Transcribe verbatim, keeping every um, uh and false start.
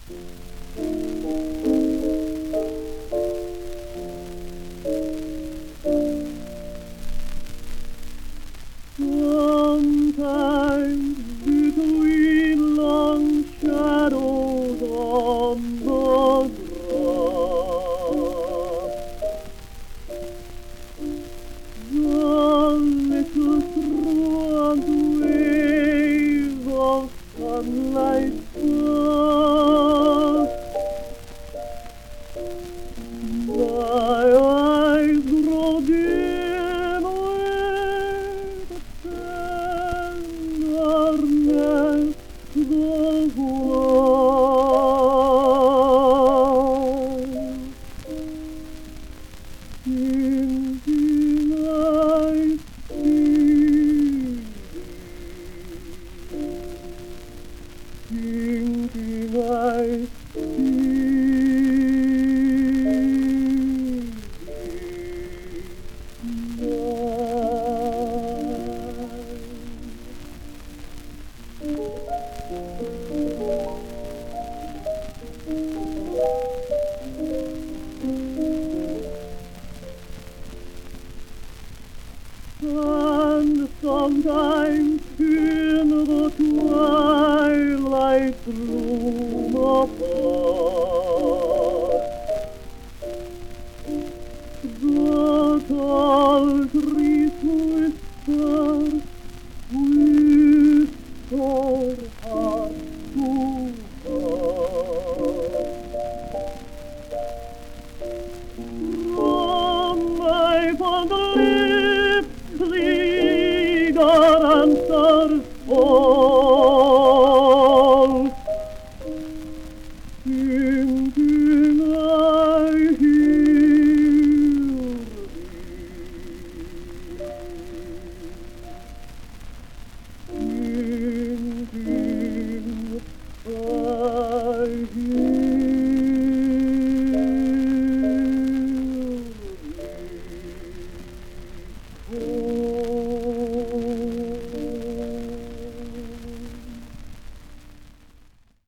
Sometimes between long shadows on the grass, the little front wave of sunlight pass. My eyes grow dim with tenderness, the while thinking I see thee, thinking I see and sometimes in the twilight gloom apart, the tall trees whisper, whisper heart to heart. From my fond lips the eager answers fall, thinking I hear thee, thinking I hear thee. Oh,